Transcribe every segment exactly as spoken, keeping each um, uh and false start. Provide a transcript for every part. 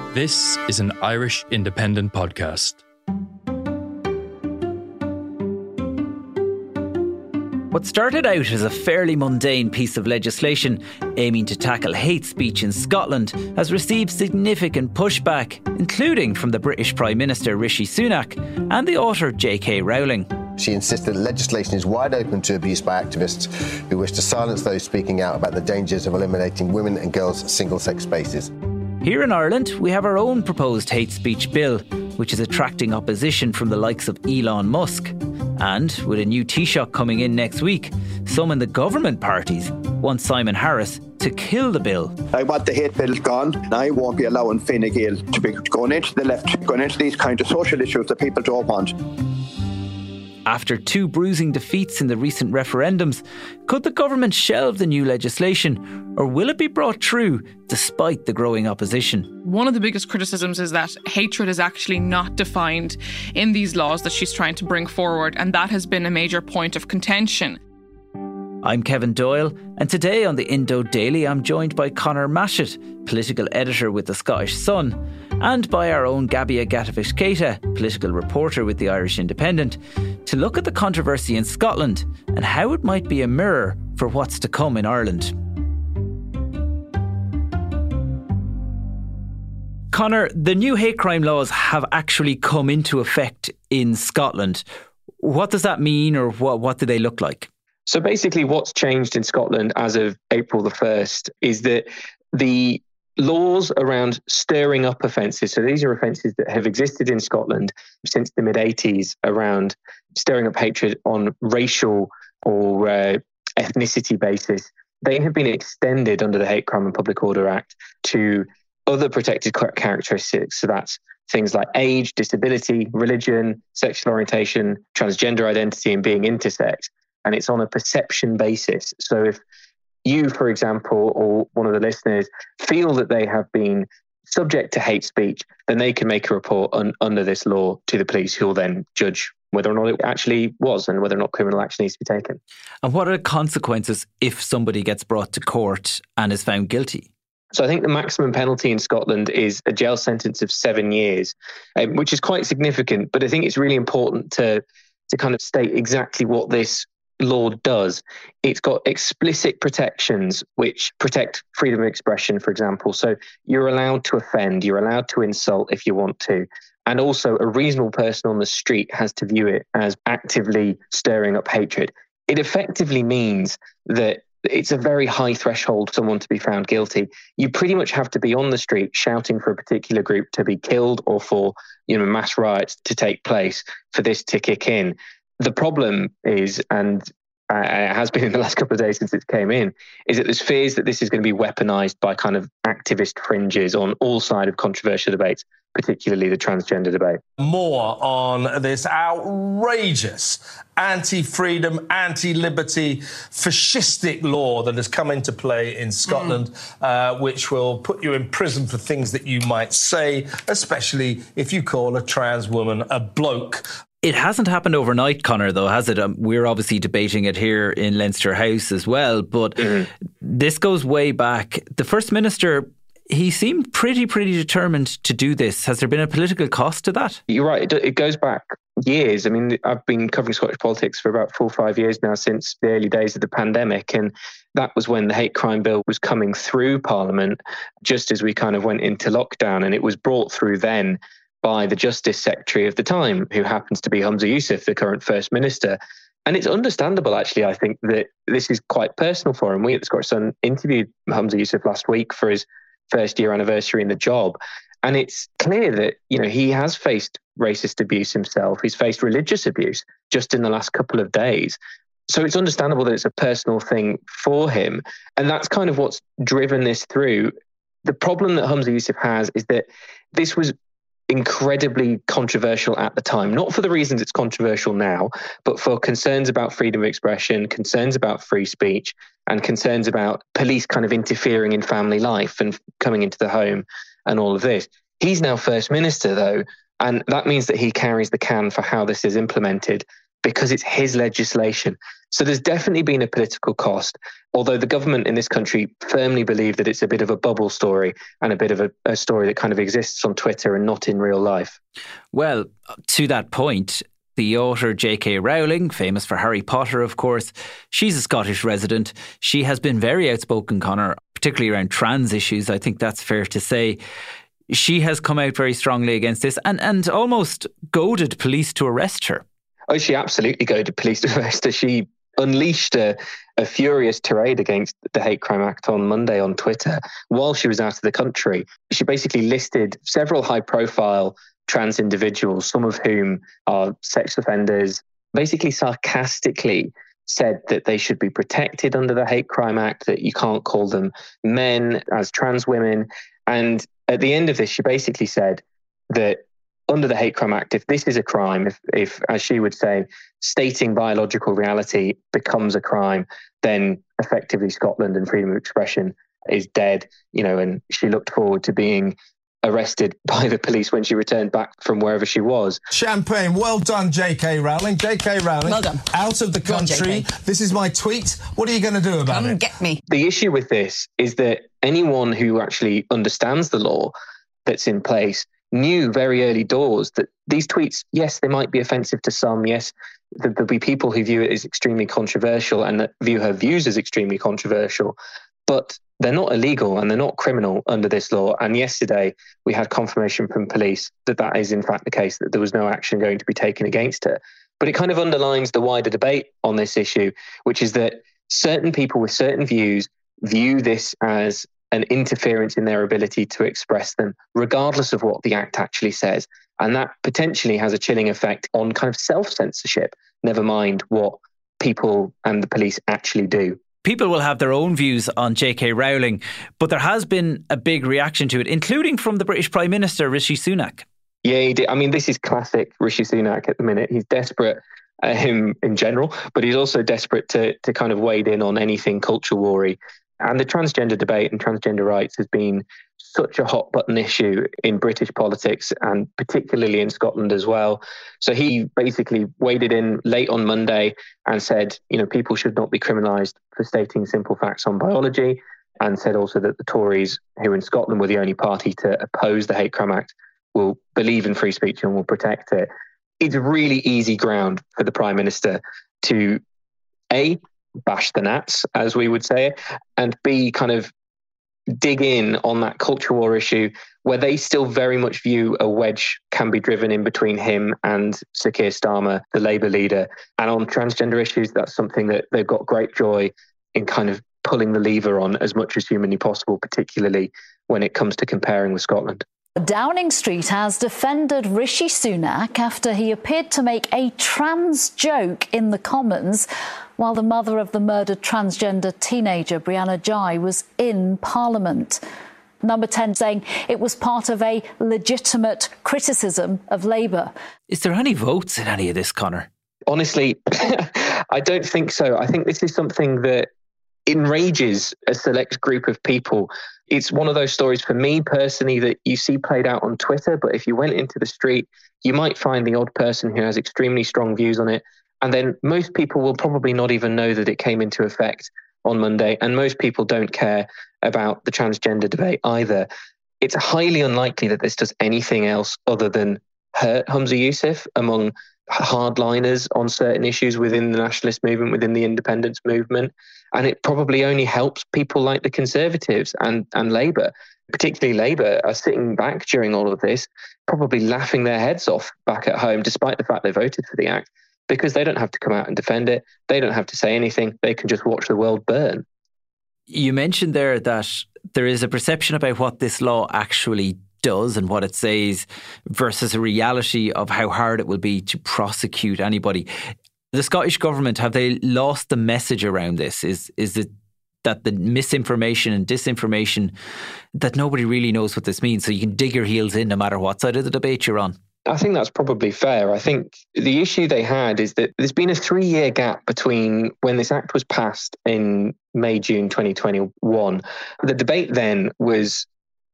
This is an Irish Independent podcast. What started out as a fairly mundane piece of legislation aiming to tackle hate speech in Scotland has received significant pushback, including from the British Prime Minister Rishi Sunak and the author J K Rowling. She insisted that legislation is wide open to abuse by activists who wish to silence those speaking out about the dangers of eliminating women and girls' single-sex spaces. Here in Ireland, we have our own proposed hate speech bill, which is attracting opposition from the likes of Elon Musk. And with a new Taoiseach coming in next week, some in the government parties want Simon Harris to kill the bill. I want the hate bill gone, and I won't be allowing Fine Gael to be going into the left, going into these kind of social issues that people don't want. After two bruising defeats in the recent referendums, could the government shelve the new legislation, or will it be brought through despite the growing opposition? One of the biggest criticisms is that hatred is actually not defined in these laws that she's trying to bring forward, and that has been a major point of contention. I'm Kevin Doyle, and today on the Indo Daily I'm joined by Conor Mashett, political editor with the Scottish Sun, and by our own Gabia Gatovic-Keita, political reporter with the Irish Independent, to look at the controversy in Scotland and how it might be a mirror for what's to come in Ireland. Conor, the new hate crime laws have actually come into effect in Scotland. What does that mean, or what, what do they look like? So basically what's changed in Scotland as of April the first is that the laws around stirring up offences, so these are offences that have existed in Scotland since the mid-eighties around stirring up hatred on racial or uh, ethnicity basis, they have been extended under the Hate Crime and Public Order Act to other protected characteristics. So that's things like age, disability, religion, sexual orientation, transgender identity and being intersex. And it's on a perception basis. So if you, for example, or one of the listeners feel that they have been subject to hate speech, then they can make a report un- under this law to the police, who will then judge whether or not it actually was and whether or not criminal action needs to be taken. And what are the consequences if somebody gets brought to court and is found guilty? So I think the maximum penalty in Scotland is a jail sentence of seven years, um, which is quite significant. But I think it's really important to to kind of state exactly what this law does. It's got explicit protections which protect freedom of expression, for example. So you're allowed to offend, you're allowed to insult if you want to. And also a reasonable person on the street has to view it as actively stirring up hatred. It effectively means that it's a very high threshold for someone to be found guilty. You pretty much have to be on the street shouting for a particular group to be killed or for, you know, mass riots to take place for this to kick in. The problem is, and uh, it has been in the last couple of days since it came in, is that there's fears that this is going to be weaponised by kind of activist fringes on all sides of controversial debates, particularly the transgender debate. More on this outrageous anti-freedom, anti-liberty, fascistic law that has come into play in Scotland, mm. uh, which will put you in prison for things that you might say, especially if you call a trans woman a bloke. It hasn't happened overnight, Conor, though, has it? Um, we're obviously debating it here in Leinster House as well, but mm-hmm. this goes way back. The First Minister, he seemed pretty, pretty determined to do this. Has there been a political cost to that? You're right. It, it goes back years. I mean, I've been covering Scottish politics for about four or five years now, since the early days of the pandemic. And that was when the hate crime bill was coming through Parliament, just as we kind of went into lockdown. And it was brought through then by the Justice Secretary of the time, who happens to be Humza Yousaf, the current First Minister. And it's understandable, actually, I think, that this is quite personal for him. We at the Scottish Sun interviewed Humza Yousaf last week for his first year anniversary in the job. And it's clear that, you know, he has faced racist abuse himself. He's faced religious abuse just in the last couple of days. So it's understandable that it's a personal thing for him. And that's kind of what's driven this through. The problem that Humza Yousaf has is that this was incredibly controversial at the time, not for the reasons it's controversial now, but for concerns about freedom of expression, concerns about free speech, and concerns about police kind of interfering in family life and coming into the home and all of this. He's now First Minister, though, and that means that he carries the can for how this is implemented. because it's his legislation. So there's definitely been a political cost, although the government in this country firmly believe that it's a bit of a bubble story and a bit of a, a story that kind of exists on Twitter and not in real life. Well, to that point, the author J K Rowling, famous for Harry Potter, of course, she's a Scottish resident. She has been very outspoken, Conor, particularly around trans issues. I think that's fair to say. She has come out very strongly against this and, and almost goaded police to arrest her. Oh, she absolutely goaded police to arrest her. She unleashed a, a furious tirade against the Hate Crime Act on Monday on Twitter while she was out of the country. She basically listed several high-profile trans individuals, some of whom are sex offenders, basically sarcastically said that they should be protected under the Hate Crime Act, that you can't call them men as trans women. And at the end of this, she basically said that under the Hate Crime Act, if this is a crime, if, if, as she would say, stating biological reality becomes a crime, then effectively Scotland and freedom of expression is dead, you know, and she looked forward to being arrested by the police when she returned back from wherever she was. Champagne. Well done, J K Rowling. J K Rowling, well done. Out of the country. On, this is my tweet. What are you going to do about Come it? Come get me. The issue with this is that anyone who actually understands the law that's in place knew very early doors that these tweets, yes, they might be offensive to some. Yes, there'll be people who view it as extremely controversial and that view her views as extremely controversial, but they're not illegal and they're not criminal under this law. And yesterday we had confirmation from police that that is in fact the case, that there was no action going to be taken against her. But it kind of underlines the wider debate on this issue, which is that certain people with certain views view this as an interference in their ability to express them, regardless of what the Act actually says. And that potentially has a chilling effect on kind of self-censorship, never mind what people and the police actually do. People will have their own views on J K Rowling, but there has been a big reaction to it, including from the British Prime Minister, Rishi Sunak. Yeah, he did. I mean, this is classic Rishi Sunak at the minute. He's desperate, uh, him in general, but he's also desperate to to kind of wade in on anything culture war-y. And the transgender debate and transgender rights has been such a hot button issue in British politics and particularly in Scotland as well. So he basically waded in late on Monday and said, you know, people should not be criminalised for stating simple facts on biology, and said also that the Tories, who in Scotland were the only party to oppose the Hate Crime Act, will believe in free speech and will protect it. It's really easy ground for the Prime Minister to, A, bash the Nats, as we would say, and B, kind of dig in on that culture war issue where they still very much view a wedge can be driven in between him and Sir Keir Starmer, the Labour leader. And on transgender issues, that's something that they've got great joy in kind of pulling the lever on as much as humanly possible, particularly when it comes to comparing with Scotland. Downing Street has defended Rishi Sunak after he appeared to make a trans joke in the Commons while the mother of the murdered transgender teenager Brianna Ghey was in Parliament. Number ten saying it was part of a legitimate criticism of Labour. Is there any votes in any of this, Conor? Honestly, I don't think so. I think this is something that enrages a select group of people. It's one of those stories for me personally that you see played out on Twitter, but if you went into the street, you might find the odd person who has extremely strong views on it. And then most people will probably not even know that it came into effect on Monday. And most people don't care about the transgender debate either. It's highly unlikely that this does anything else other than hurt Humza Yousaf among hardliners on certain issues within the nationalist movement, within the independence movement. And it probably only helps people like the Conservatives and, and Labour, particularly Labour, are sitting back during all of this, probably laughing their heads off back at home, despite the fact they voted for the Act, because they don't have to come out and defend it. They don't have to say anything. They can just watch the world burn. You mentioned there that there is a perception about what this law actually does and what it says versus a reality of how hard it will be to prosecute anybody. The Scottish government, have they lost the message around this? Is is it that the misinformation and disinformation, that nobody really knows what this means, so you can dig your heels in no matter what side of the debate you're on? I think that's probably fair. I think the issue they had is that there's been a three-year gap between when this Act was passed in May, June twenty twenty-one. The debate then was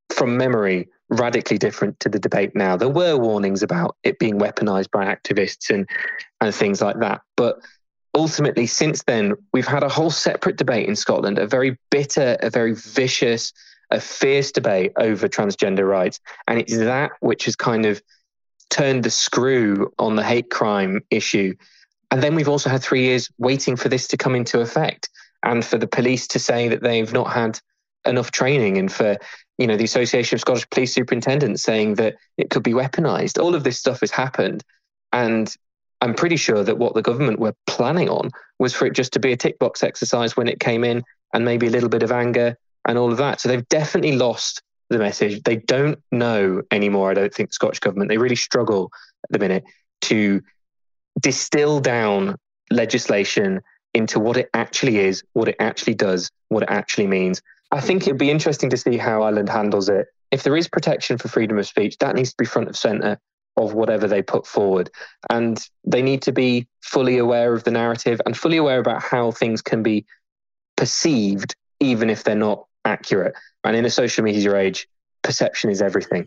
from memory, radically different to the debate now. There were warnings about it being weaponized by activists and, and things like that. But ultimately, since then, we've had a whole separate debate in Scotland, a very bitter, a very vicious, a fierce debate over transgender rights. And it's that which has kind of turned the screw on the hate crime issue. And then we've also had three years waiting for this to come into effect and for the police to say that they've not had enough training, and for, you know, the Association of Scottish Police Superintendents saying that it could be weaponised. All of this stuff has happened. And I'm pretty sure that what the government were planning on was for it just to be a tick box exercise when it came in, and maybe a little bit of anger and all of that. So they've definitely lost the message. They don't know anymore, I don't think, the Scottish government. They really struggle at the minute to distill down legislation into what it actually is, what it actually does, what it actually means. I think it'd be interesting to see how Ireland handles it. If there is protection for freedom of speech, that needs to be front of centre of whatever they put forward. And they need to be fully aware of the narrative and fully aware about how things can be perceived, even if they're not accurate. And in a social media age, perception is everything.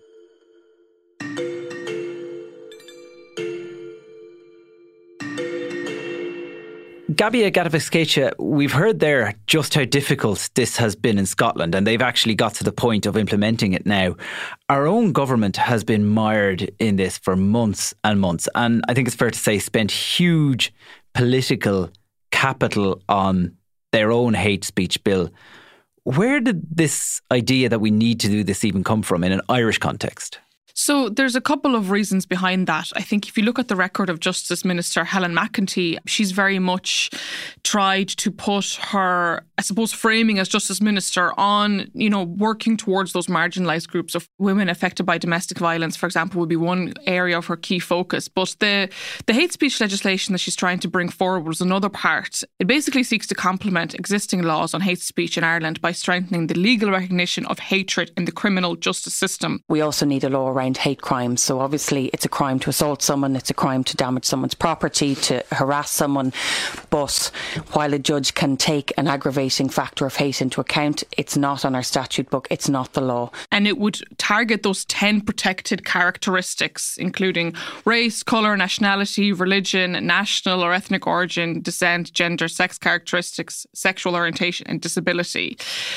Gabia Gatovic-Skecha, we've heard there just how difficult this has been in Scotland, and they've actually got to the point of implementing it now. Our own government has been mired in this for months and months, and I think it's fair to say spent huge political capital on their own hate speech bill. Where did this idea that we need to do this even come from in an Irish context? So there's a couple of reasons behind that. I think if you look at the record of Justice Minister Helen McEntee, she's very much tried to put her, I suppose, framing as Justice Minister on, you know, working towards those marginalised groups of women affected by domestic violence, for example, would be one area of her key focus. But the, the hate speech legislation that she's trying to bring forward was another part. It basically seeks to complement existing laws on hate speech in Ireland by strengthening the legal recognition of hatred in the criminal justice system. We also need a law around hate crimes. So obviously it's a crime to assault someone, it's a crime to damage someone's property, to harass someone. But while a judge can take an aggravating factor of hate into account, it's not on our statute book, it's not the law. And it would target those ten protected characteristics, including race, colour, nationality, religion, national or ethnic origin, descent, gender, sex characteristics, sexual orientation and disability.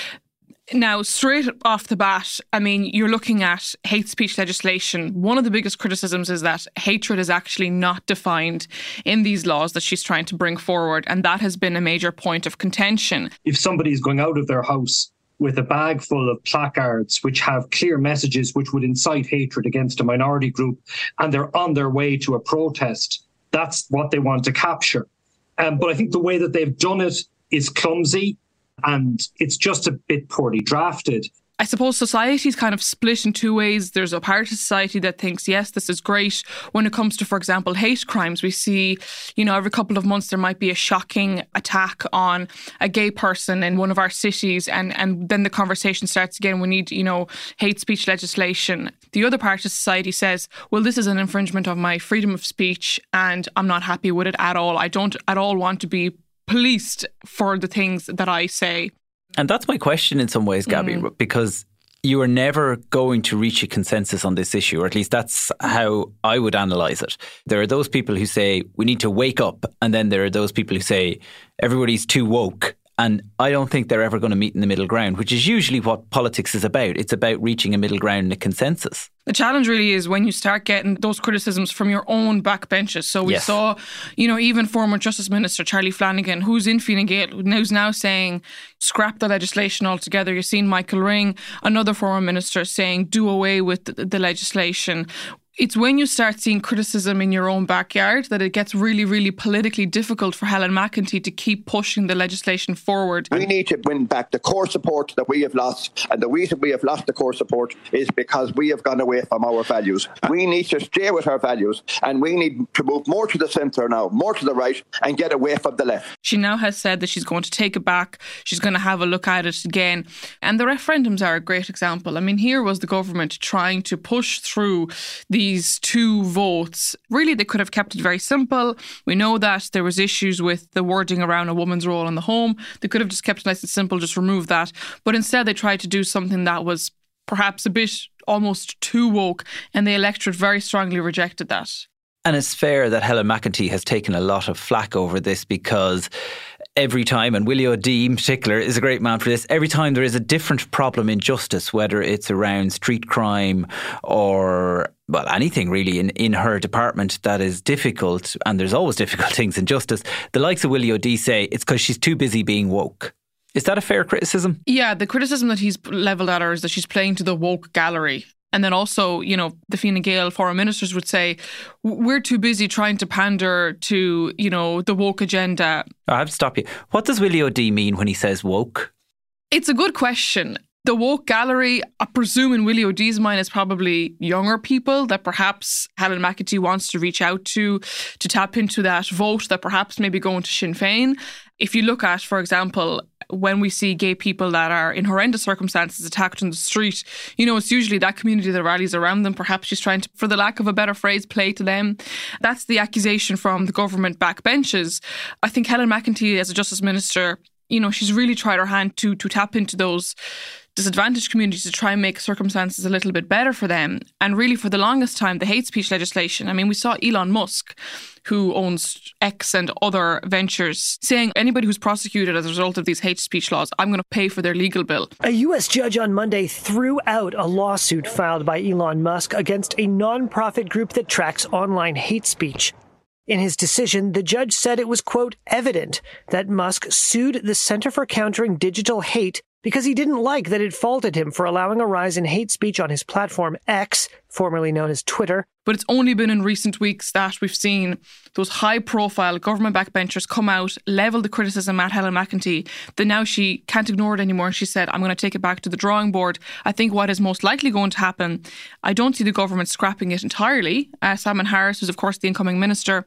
Now, straight off the bat, I mean, you're looking at hate speech legislation. One of the biggest criticisms is that hatred is actually not defined in these laws that she's trying to bring forward. And that has been a major point of contention. If somebody is going out of their house with a bag full of placards which have clear messages which would incite hatred against a minority group, and they're on their way to a protest, that's what they want to capture. Um, but I think the way that they've done it is clumsy. And it's just a bit poorly drafted. I suppose society's kind of split in two ways. There's a part of society that thinks, yes, this is great. When it comes to, for example, hate crimes, we see, you know, every couple of months there might be a shocking attack on a gay person in one of our cities. And, and then the conversation starts again. We need, you know, hate speech legislation. The other part of society says, well, this is an infringement of my freedom of speech and I'm not happy with it at all. I don't at all want to be policed for the things that I say. And that's my question in some ways, Gabby, mm. because you are never going to reach a consensus on this issue, or at least that's how I would analyse it. There are those people who say we need to wake up, and then there are those people who say everybody's too woke. And I don't think they're ever going to meet in the middle ground, which is usually what politics is about. It's about reaching a middle ground and a consensus. The challenge really is when you start getting those criticisms from your own backbenches. So we yes. saw, you know, even former Justice Minister Charlie Flanagan, who's in Fine Gael, who's now saying scrap the legislation altogether. You've seen Michael Ring, another former minister, saying do away with the, the legislation. It's when you start seeing criticism in your own backyard that it gets really, really politically difficult for Helen McEntee to keep pushing the legislation forward. We need to win back the core support that we have lost. And the reason we have lost the core support is because we have gone away from our values. We need to stay with our values, and we need to move more to the centre now, more to the right, and get away from the left. She now has said that she's going to take it back. She's going to have a look at it again. And the referendums are a great example. I mean, here was the government trying to push through the These two votes. Really, they could have kept it very simple. We know that there was issues with the wording around a woman's role in the home. They could have just kept it nice and simple, just remove that. But instead, they tried to do something that was perhaps a bit almost too woke, and the electorate very strongly rejected that. And it's fair that Helen McEntee has taken a lot of flack over this, because every time, and Willie O'Dea in particular is a great man for this, every time there is a different problem in justice, whether it's around street crime or, well, anything really in, in her department that is difficult, and there's always difficult things in justice, the likes of Willie O'Dea say it's because she's too busy being woke. Is that a fair criticism? Yeah, the criticism that he's levelled at her is that she's playing to the woke gallery. And then also, you know, the Fine Gael foreign ministers would say, we're too busy trying to pander to, you know, the woke agenda. I have to stop you. What does Willie O'Dea mean when he says woke? It's a good question. The woke gallery, I presume in Willie O'Dea's mind, is probably younger people that perhaps Helen McEntee wants to reach out to, to tap into that vote that perhaps maybe going to Sinn Féin. If you look at, for example, when we see gay people that are in horrendous circumstances attacked on the street, you know, it's usually that community that rallies around them. Perhaps she's trying to, for the lack of a better phrase, play to them. That's the accusation from the government backbenches. I think Helen McEntee, as a Justice Minister, you know, she's really tried her hand to to tap into those disadvantaged communities to try and make circumstances a little bit better for them. And really, for the longest time, the hate speech legislation, I mean, we saw Elon Musk, who owns X and other ventures, saying anybody who's prosecuted as a result of these hate speech laws, I'm going to pay for their legal bill. A U S judge on Monday threw out a lawsuit filed by Elon Musk against a nonprofit group that tracks online hate speech. In his decision, the judge said it was, quote, evident that Musk sued the Center for Countering Digital Hate because he didn't like that it faulted him for allowing a rise in hate speech on his platform X, formerly known as Twitter. But it's only been in recent weeks that we've seen those high-profile government backbenchers come out, level the criticism at Helen McEntee, that now she can't ignore it anymore. And she said, I'm going to take it back to the drawing board. I think what is most likely going to happen, I don't see the government scrapping it entirely. Uh, Simon Harris, who's of course the incoming minister,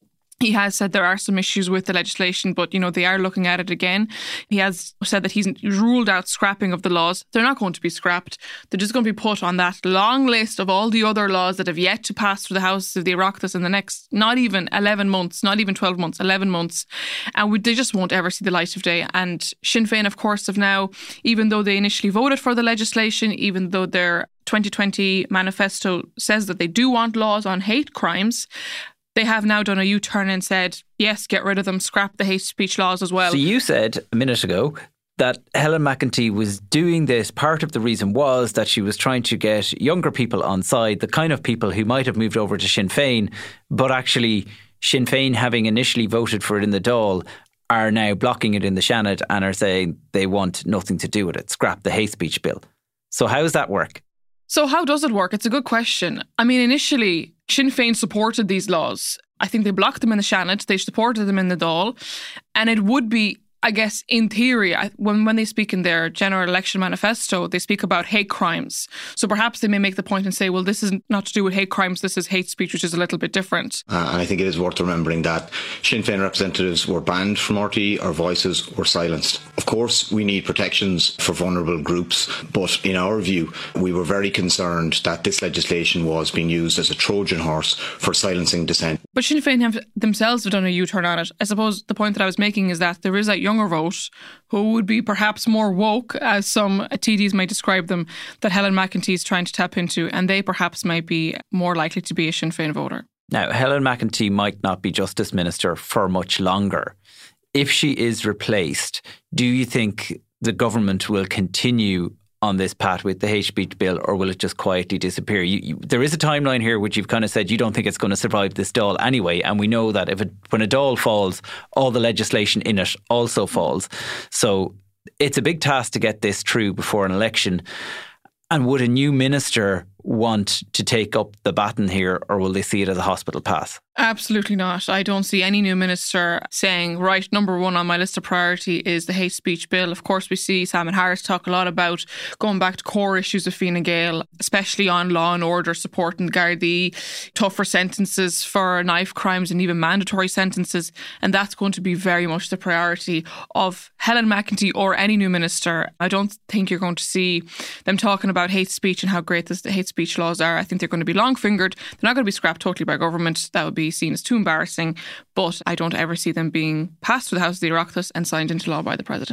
he has said there are some issues with the legislation, but, you know, they are looking at it again. He has said that he's ruled out scrapping of the laws. They're not going to be scrapped. They're just going to be put on that long list of all the other laws that have yet to pass through the House of the Oireachtas in the next, not even eleven months, not even twelve months, eleven months. And we, they just won't ever see the light of day. And Sinn Féin, of course, have now, even though they initially voted for the legislation, even though their twenty twenty manifesto says that they do want laws on hate crimes, they have now done a U-turn and said, yes, get rid of them, scrap the hate speech laws as well. So you said a minute ago that Helen McEntee was doing this. Part of the reason was that she was trying to get younger people on side, the kind of people who might have moved over to Sinn Féin, but actually Sinn Féin, having initially voted for it in the Dáil, are now blocking it in the Seanad and are saying they want nothing to do with it, scrap the hate speech bill. So how does that work? So how does it work? It's a good question. I mean, initially, Sinn Féin supported these laws. I think they blocked them in the Seanad, they supported them in the Dáil, and it would be, I guess, in theory, when, when they speak in their general election manifesto, they speak about hate crimes. So perhaps they may make the point and say, well, this is not to do with hate crimes, this is hate speech, which is a little bit different. Uh, and I think it is worth remembering that Sinn Féin representatives were banned from R T E, our voices were silenced. Of course, we need protections for vulnerable groups, but in our view, we were very concerned that this legislation was being used as a Trojan horse for silencing dissent. But Sinn Féin have themselves have done a U-turn on it. I suppose the point that I was making is that there is that younger vote who would be perhaps more woke, as some T Ds might describe them, that Helen McEntee is trying to tap into, and they perhaps might be more likely to be a Sinn Féin voter. Now, Helen McEntee might not be Justice Minister for much longer. If she is replaced, do you think the government will continue on this path with the hate speech bill, or will it just quietly disappear? You, you, there is a timeline here which you've kind of said you don't think it's going to survive this Dáil anyway, and we know that if it, when a Dáil falls, all the legislation in it also falls. So it's a big task to get this through before an election. And would a new minister want to take up the baton here, or will they see it as a hospital pass? Absolutely not. I don't see any new minister saying, right, number one on my list of priority is the hate speech bill. Of course, we see Simon Harris talk a lot about going back to core issues of Fine Gael, especially on law and order support and Gardaí, tougher sentences for knife crimes and even mandatory sentences. And that's going to be very much the priority of Helen McEntee or any new minister. I don't think you're going to see them talking about hate speech and how great this, the hate speech laws are. I think they're going to be long-fingered. They're not going to be scrapped totally by government. That would be seen as too embarrassing, but I don't ever see them being passed through the House of the Oireachtas and signed into law by the President.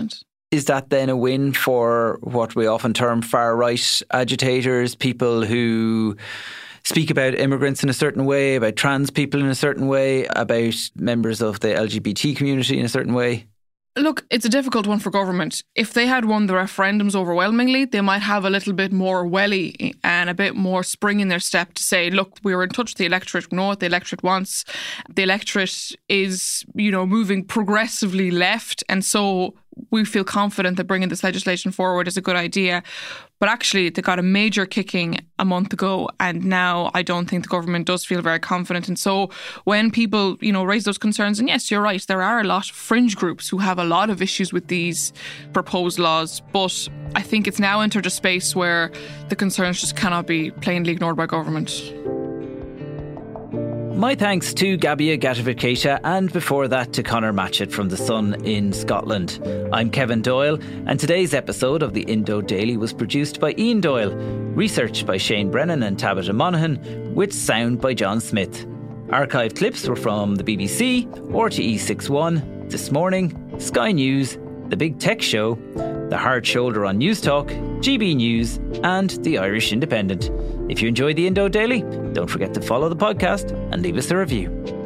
Is that then a win for what we often term far-right agitators, people who speak about immigrants in a certain way, about trans people in a certain way, about members of the L G B T community in a certain way? Look, it's a difficult one for government. If they had won the referendums overwhelmingly, they might have a little bit more welly and a bit more spring in their step to say, look, we were in touch with the electorate, we know what the electorate wants. The electorate is, you know, moving progressively left, and so we feel confident that bringing this legislation forward is a good idea. But actually, they got a major kicking a month ago, and now I don't think the government does feel very confident. And so when people, you know, raise those concerns, and yes, you're right, there are a lot of fringe groups who have a lot of issues with these proposed laws, but I think it's now entered a space where the concerns just cannot be plainly ignored by government. My thanks to Gabia Gatovic-Keita and before that to Conor Matchett from The Sun in Scotland. I'm Kevin Doyle, and today's episode of the Indo Daily was produced by Ian Doyle, researched by Shane Brennan and Tabitha Monaghan, with sound by John Smith. Archived clips were from the B B C, R T E sixty-one, This Morning, Sky News, The Big Tech Show, The Hard Shoulder on News Talk, G B News and The Irish Independent. If you enjoyed the Indo Daily, don't forget to follow the podcast and leave us a review.